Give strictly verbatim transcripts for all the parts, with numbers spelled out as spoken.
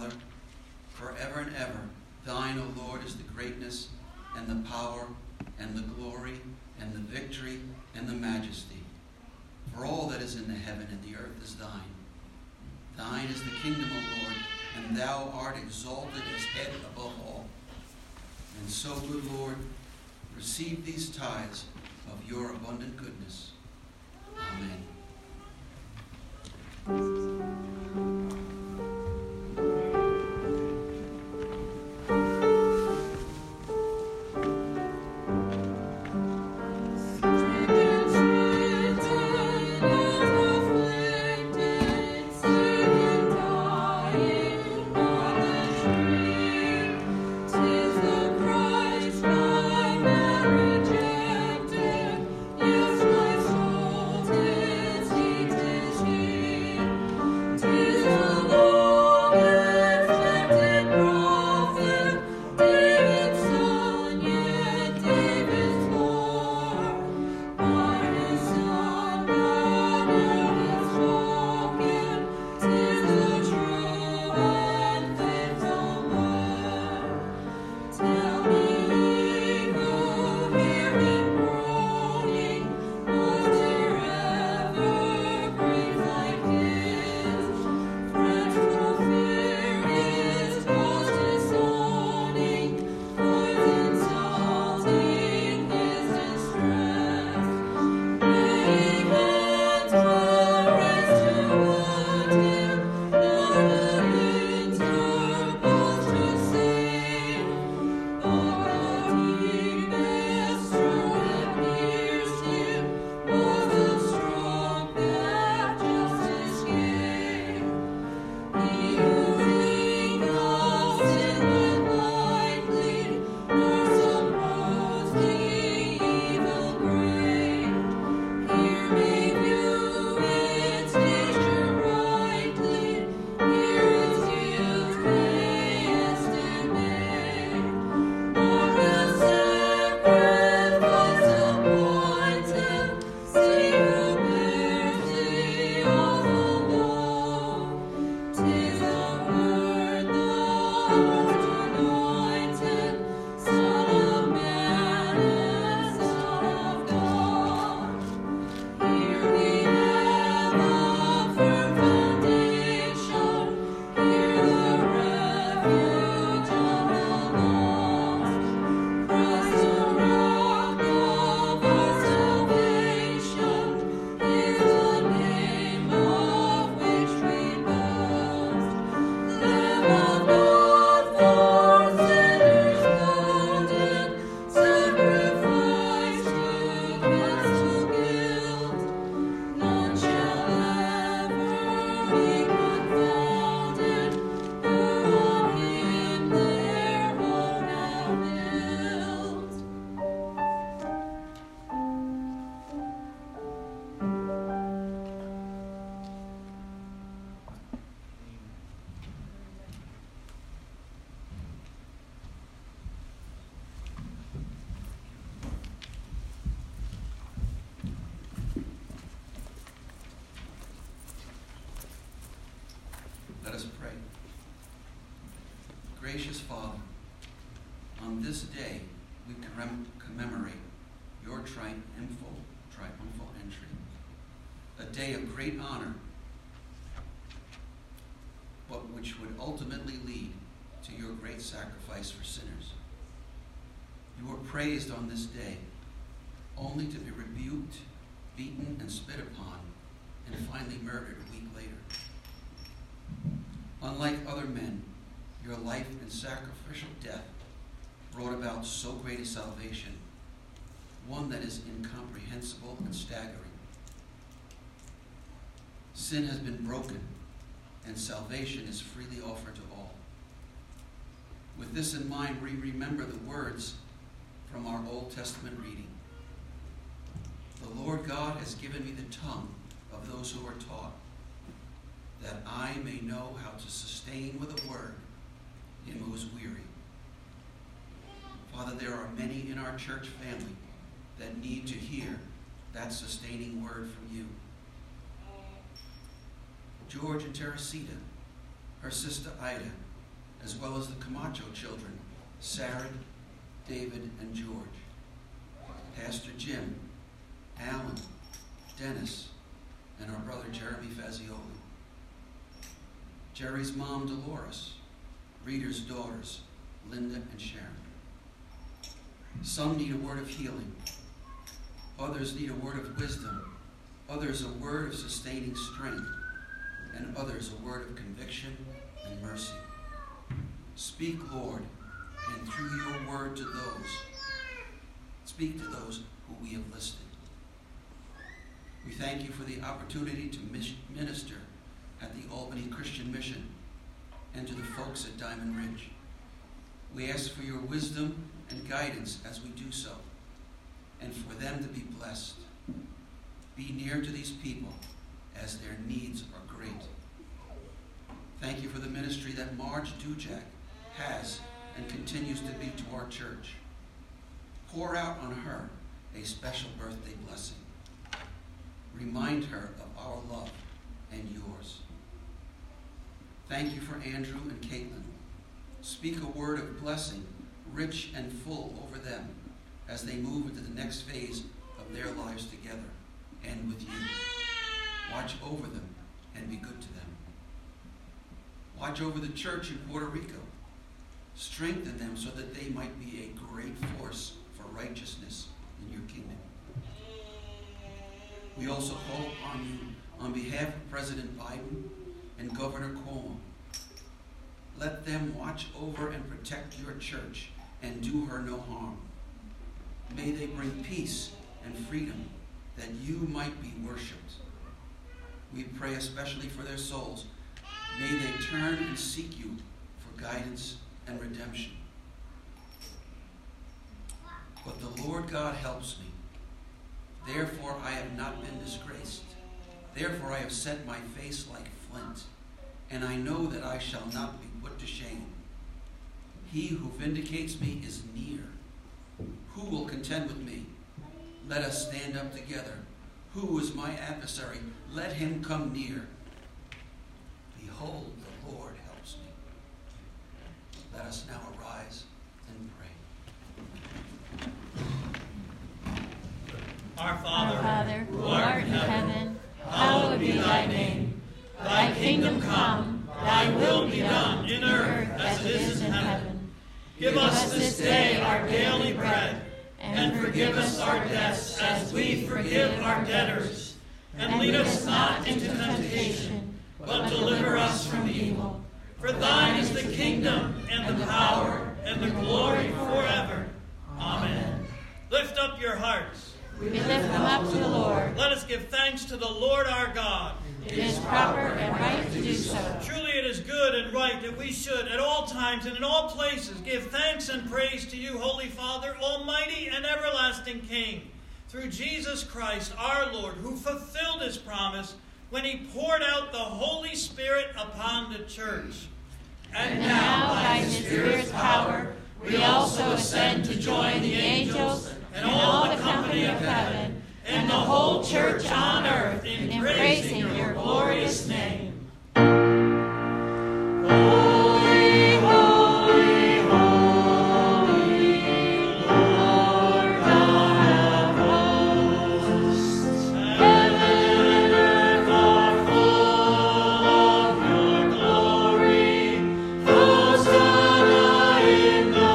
Father, forever and ever, thine, O Lord, is the greatness and the power and the glory and the victory and the majesty. For all that is in the heaven and the earth is thine. Thine is the kingdom, O Lord, and thou art exalted as head above all. And so, good Lord, receive these tithes of your abundant goodness. Amen. Let us pray. Gracious Father, on this day we commemorate your triumphal, triumphal entry, a day of great honor, but which would ultimately lead to your great sacrifice for sinners. You were praised on this day, only to be rebuked, beaten, and spit upon, and finally murdered a week later. Unlike other men, your life and sacrificial death brought about so great a salvation, one that is incomprehensible and staggering. Sin has been broken, and salvation is freely offered to all. With this in mind, we remember the words from our Old Testament reading. The Lord God has given me the tongue of those who are taught, that I may know how to sustain with a word him who is weary. Father, there are many in our church family that need to hear that sustaining word from you. George and Teresita, her sister Ida, as well as the Camacho children, Sarah, David, and George, Pastor Jim, Alan, Dennis, and our brother Jeremy Fazioli, Jerry's mom, Dolores, Rita's daughters, Linda and Sharon. Some need a word of healing. Others need a word of wisdom. Others a word of sustaining strength. And others a word of conviction and mercy. Speak, Lord, and through your word to those, speak to those who we have listed. We thank you for the opportunity to minister at the Albany Christian Mission and to the folks at Diamond Ridge. We ask for your wisdom and guidance as we do so, and for them to be blessed. Be near to these people as their needs are great. Thank you for the ministry that Marge Dujak has and continues to be to our church. Pour out on her a special birthday blessing. Remind her of our love and yours. Thank you for Andrew and Caitlin. Speak a word of blessing, rich and full, over them as they move into the next phase of their lives together and with you. Watch over them and be good to them. Watch over the church in Puerto Rico. Strengthen them so that they might be a great force for righteousness in your kingdom. We also call upon you on behalf of President Biden and Governor Cuomo. Let them watch over and protect your church and do her no harm. May they bring peace and freedom that you might be worshipped. We pray especially for their souls. May they turn and seek you for guidance and redemption. But the Lord God helps me. Therefore I have not been disgraced. Therefore I have set my face like flint, and I know that I shall not be put to shame. He who vindicates me is near. Who will contend with me? Let us stand up together. Who is my adversary? Let him come near. Behold, the Lord helps me. Let us now arise and pray. Our Father, Our Father, who art in heaven, hallowed be thy name. Thy kingdom come, thy will be done, in earth as it is in heaven. give us this day our daily bread, and forgive us our debts as we forgive our debtors. And lead us not into temptation, but deliver us from evil. For thine is the kingdom, and the power, and the glory forever. Amen. Lift up your hearts. We lift them up to the Lord. Let us give thanks to the Lord our God. It is proper and right to do so. Truly it is good and right that we should, at all times and in all places, give thanks and praise to you, Holy Father, Almighty and everlasting King, through Jesus Christ our Lord, who fulfilled his promise when he poured out the Holy Spirit upon the church. And now, by his Spirit's power, we also ascend to join the angels and all the company of heaven and the whole church on earth in praising your glorious name. Holy, holy, holy, Lord God of hosts, heaven and earth are full of your glory. Hosanna in the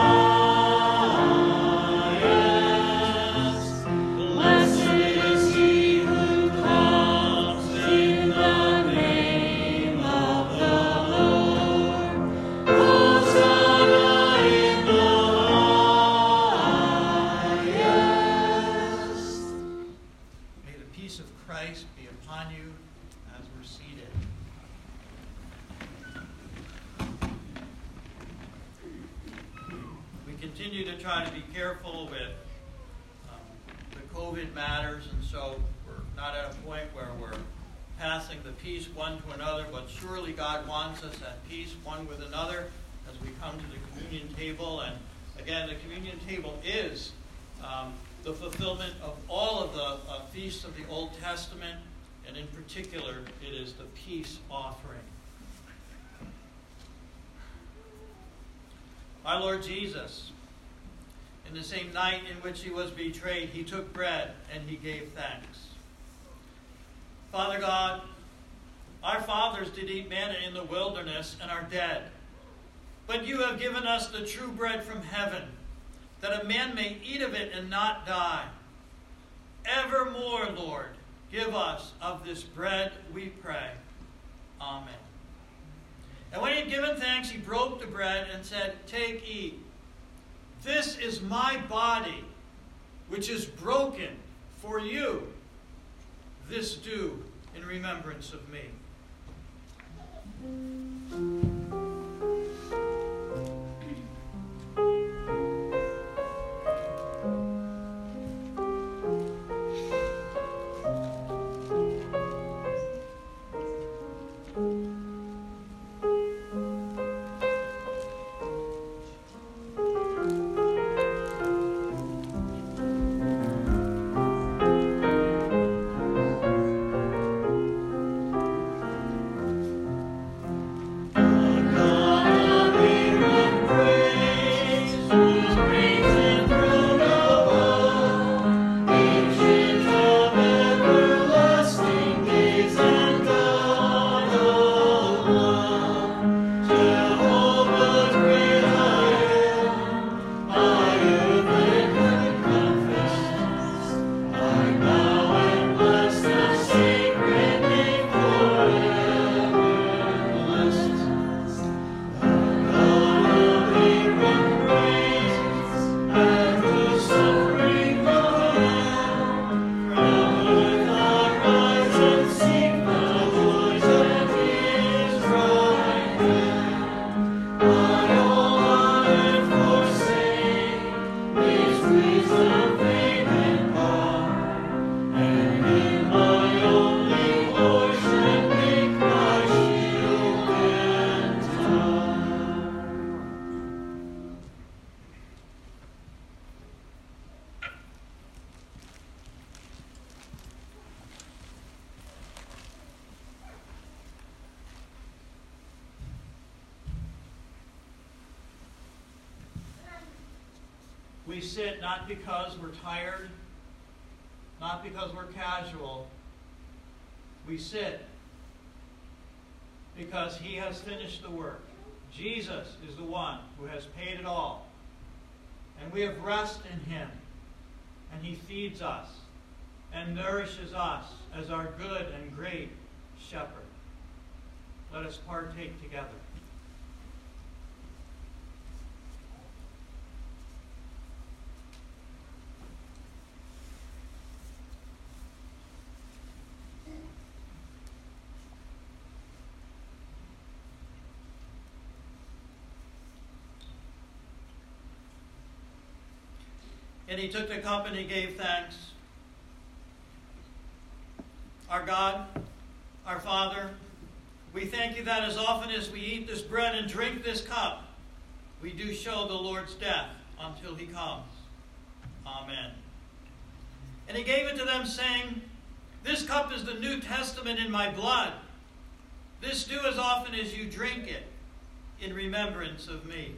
highest. Blessed is he who comes in the name of the Lord. Hosanna in the highest. May the peace of Christ be upon you as we're seated. We continue to try to be careful with um, the COVID matters, and so we're not at a point where we're passing the peace one to another, but surely God wants us at peace one with another as we come to the communion table. And again, the communion table is um, the fulfillment of all of the uh, feasts of the Old Testament, and in particular, it is the peace offering. Our Lord Jesus, in the same night in which he was betrayed, he took bread and he gave thanks. Father God, our fathers did eat manna in the wilderness and are dead. But you have given us the true bread from heaven, that a man may eat of it and not die. Evermore, Lord, give us of this bread, we pray. Amen. And when he had given thanks, he broke the bread and said, "Take, eat. This is my body, which is broken for you. This do in remembrance of me." We sit not because we're tired, not because we're casual. We sit because he has finished the work. Jesus is the one who has paid it all. And we have rest in him. And he feeds us and nourishes us as our good and great shepherd. Let us partake together. And he took the cup and he gave thanks. Our God, our Father, we thank you that as often as we eat this bread and drink this cup, we do show the Lord's death until he comes. Amen. And he gave it to them, saying, "This cup is the New Testament in my blood. This do as often as you drink it in remembrance of me."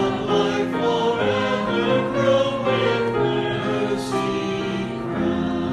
Forever grow with mercy crowned.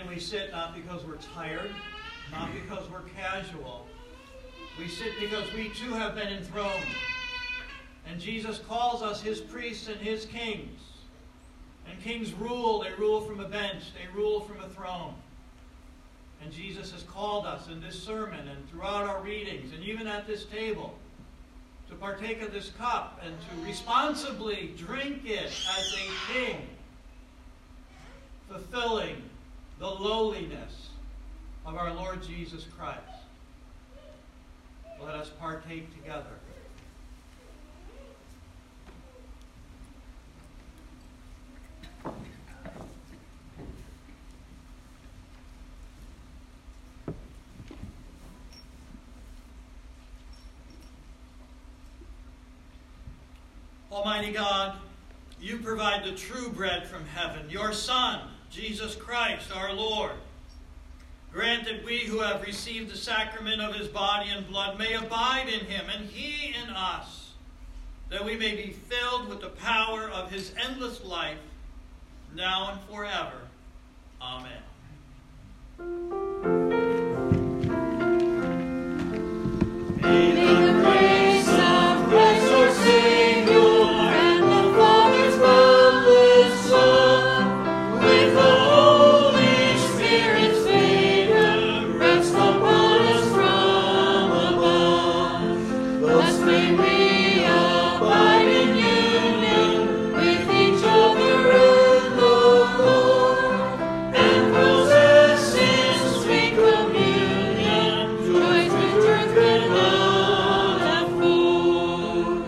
Again, we sit not because we're tired, not because we're casual. We sit because we too have been enthroned. And Jesus calls us his priests and his kings. And kings rule, they rule from a bench, they rule from a throne. And Jesus has called us in this sermon and throughout our readings and even at this table to partake of this cup and to responsibly drink it as a king, fulfilling the lowliness of our Lord Jesus Christ. Let us partake together. Almighty God, you provide the true bread from heaven, your Son, Jesus Christ, our Lord. Grant that we who have received the sacrament of his body and blood may abide in him and he in us, that we may be filled with the power of his endless life, now and forever. Amen. May the grace of Christ our Savior and the Father's boundless love with the Holy Spirit's favor rest upon us from above. Thus may we abide in union with each other in the Lord, and possess in sweet communion joys which earth cannot afford.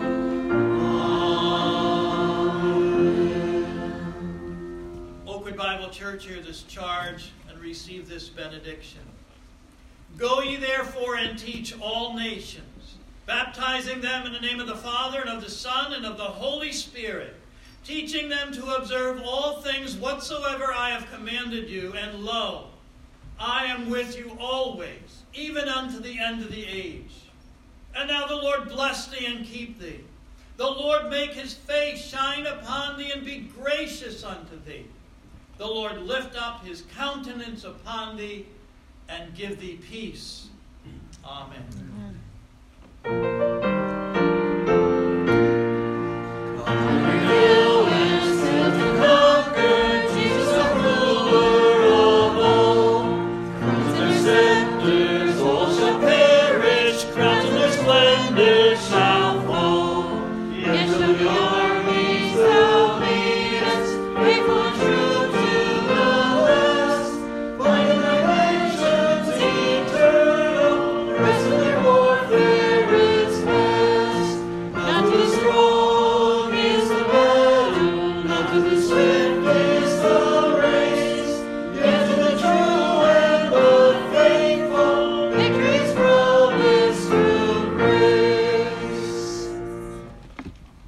Amen. Oakwood Bible Church, hear this charge and receive this benediction. Go ye therefore and teach all nations, baptizing them in the name of the Father, and of the Son, and of the Holy Spirit, teaching them to observe all things whatsoever I have commanded you, and lo, I am with you always, even unto the end of the age. And now the Lord bless thee and keep thee. The Lord make his face shine upon thee and be gracious unto thee. The Lord lift up his countenance upon thee and give thee peace. Amen. Amen.